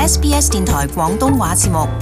SBS 電台廣東話節目。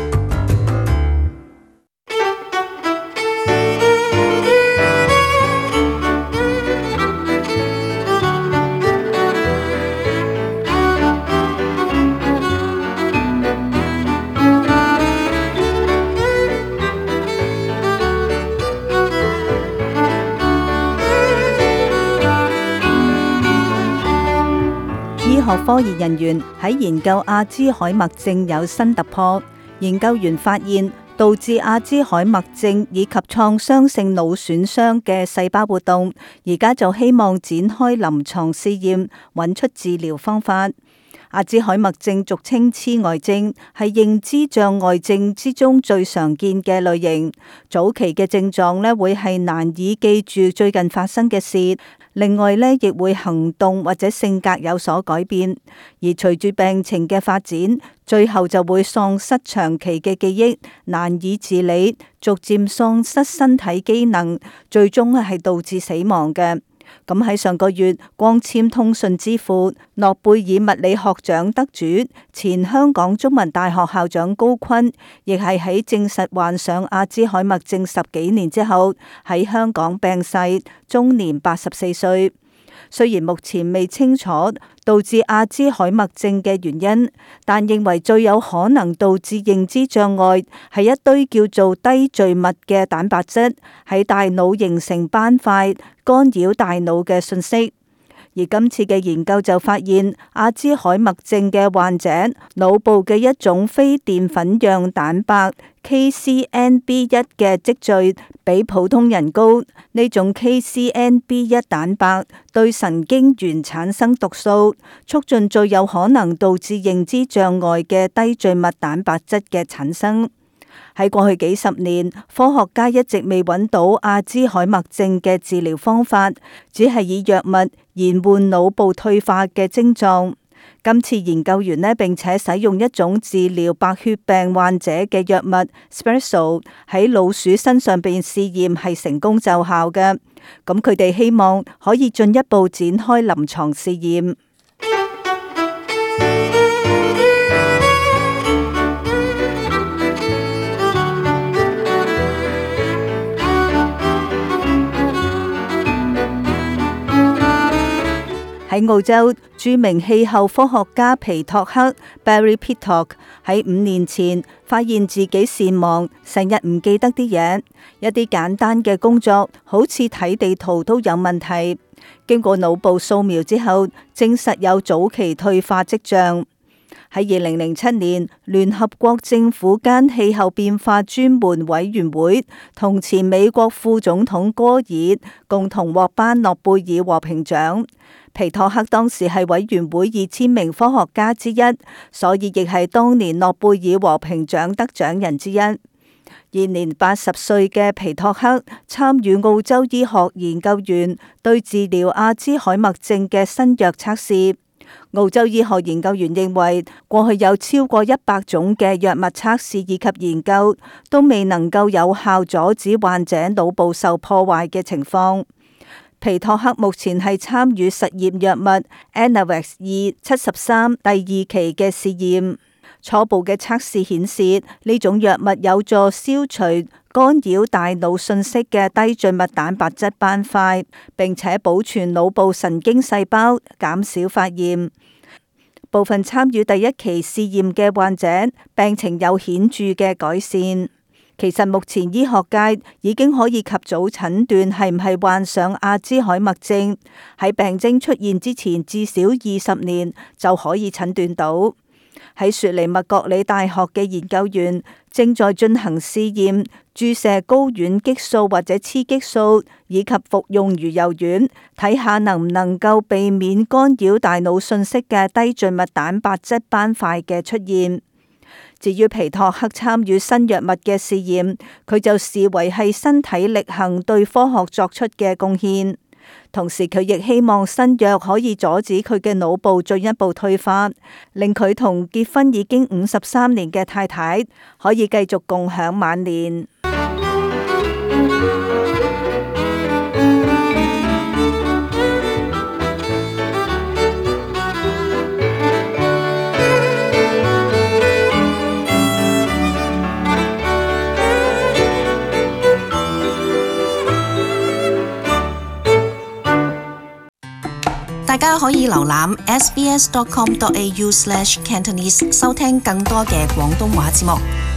醫學科研人員喺研究阿茲海默症有新突破。研究員發現，導致阿茲海默症以及創傷性腦損傷嘅細胞活動，而家就希望展開臨床試驗，揾出治療方法。阿茲海默症俗稱痴呆症，係認知障礙症之中最常見嘅類型。早期嘅症狀呢，會係難以記住最近發生嘅事，另外呢，亦會行動或者性格有所改變。而隨住病情嘅發展，最後就會喪失長期嘅記憶，難以自理，逐漸喪失身體機能，最終係導致死亡嘅。咁喺上個月，光纖通訊之父、諾貝爾物理學獎得主、前香港中文大學校長高錕，亦係喺證實患上阿茲海默症10幾年之後，喺香港病逝，終年84歲。雖然目前未清楚導致阿茲海默症嘅原因，但認為最有可能導致認知障礙係一堆叫做低序密嘅蛋白質喺大腦形成斑塊，干擾大腦嘅信息。而今次嘅研究就發現，阿茲海默症嘅患者腦部嘅一種非澱粉樣蛋白 KCNB1 嘅積聚比普通人高。呢種 KCNB1 蛋白對神經元產生毒素，促進最有可能導致認知障礙嘅低序密蛋白質嘅產生。喺過去幾十年，科學家一直未揾到阿茲海默症嘅治療方法，只係以藥物延緩腦部退化嘅症狀。今次研究員呢，並且使用一種治療白血病患者嘅藥物 Sprexel 喺老鼠身上邊試驗係成功奏效嘅。咁佢哋希望可以進一步展開臨床試驗。喺澳洲，著名氣候科學家皮托克 Barry Pittock 喺5年前發現自己善忘，成日唔記得啲嘢，一啲簡單嘅工作好似睇地圖都有問題。經過腦部掃描之後，證實有早期退化跡象。喺2007年，聯合國政府間氣候變化專門委員會同前美國副總統戈爾共同獲頒諾貝爾和平獎。皮托克當時係委員會2000名科學家之一，所以亦係當年諾貝爾和平獎得獎人之一。現年80歲嘅皮托克參與澳洲醫學研究員對治療阿茲海默症嘅新藥測試。澳洲醫學研究員認為，過去有超過100種嘅藥物測試以及研究，都未能夠有效阻止患者腦部受破壞嘅情況。皮托克目前係參與實驗藥物 Anavex 273第2期嘅試驗。初步嘅測試顯示，呢種藥物有助消除干擾大腦信息嘅低序密蛋白質斑塊，並且保存腦部神經細胞，減少發炎。部分參與第1期試驗嘅患者病情有顯著嘅改善。其實目前醫學界已經可以及早診斷係唔係患上阿茲海默症，喺病徵出現之前至少20年就可以診斷到。喺雪梨麥國理大學嘅研究員正在進行試驗，注射睾丸激素或者雌激素，以及服用魚油丸，睇下能唔能夠避免干擾大腦信息嘅低序密蛋白質斑塊嘅出現。至於皮托克參與新藥物嘅試驗，佢就視為係身體力行對科學作出嘅貢獻。同時佢亦希望新藥可以阻止佢嘅腦部進一步退化，令佢同結婚已經53年嘅太太可以繼續共享晚年。 大家可以瀏覽 sbs.com.au/Cantonese 收聽更多嘅廣東話節目。